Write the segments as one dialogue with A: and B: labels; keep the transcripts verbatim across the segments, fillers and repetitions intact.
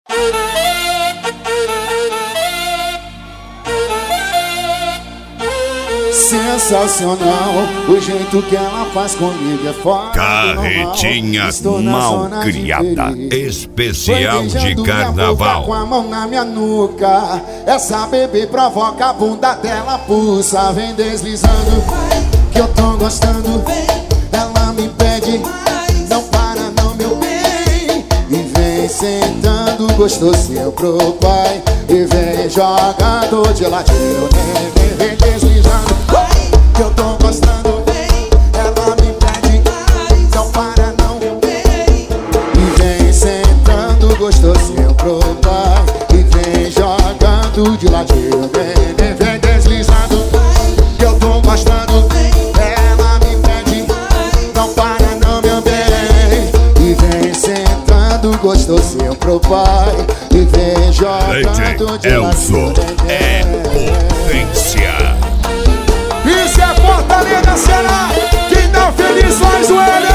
A: Sensacional, o jeito que ela faz comigo é fora.
B: Carretinha mal criada, especial de carnaval.
A: Com a mão na minha nuca, essa bebê provoca a bunda dela, pulsa, vem deslizando, que eu tô gostando. Ela me pede, não para não, meu bem, e vem sentando gostosinho pro pai, e vem jogando de ladinho, vem, vem, vem deslizando, que eu tô gostando. Ela me pede, não para não, meu bem, e vem sentando gostosinho pro pai, e vem jogando de ladinho, vem, vem, vem deslizando, que eu tô gostando. Ela me pede, não para não, meu bem, e vem sentando gostosinho pro pai, e vem jogando de ladinho,
B: é potência.
A: Isso é Fortaleza, Ceará, quem tá feliz faz o L.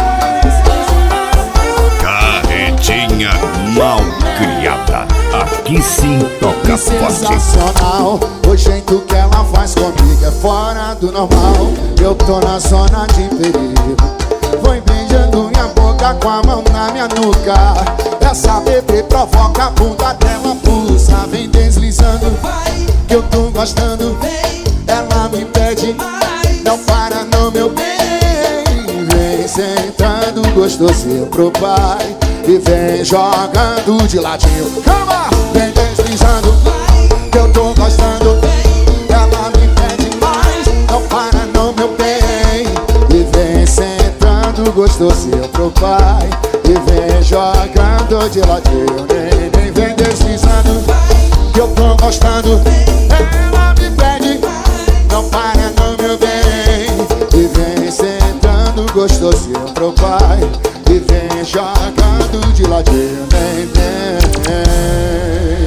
B: Carretinha mal criada, aqui sim toca forte.
A: Sensacional, o jeito que ela faz comigo é fora do normal. Eu tô na zona de perigo, foi beijando minha boca com a mão na minha nuca. Essa bebê provoca a bunda dela, pulsa, vem deslizando, que eu tô gostando. Ela me pede, não para não, meu bem, vem sentando gostosinho pro pai, e vem jogando de ladinho, calma, vem deslizando, que eu tô gostando. Ela me pede mais, não para não, meu bem, e vem sentando gostosinho pro pai, e vem jogando de ladinho, vem, vem, vem deslizando, que eu tô gostando. Ela me pede, não para não, meu bem, e vem sentando gostosinho pro pai, e vem jogando de ladinho, vem, vem.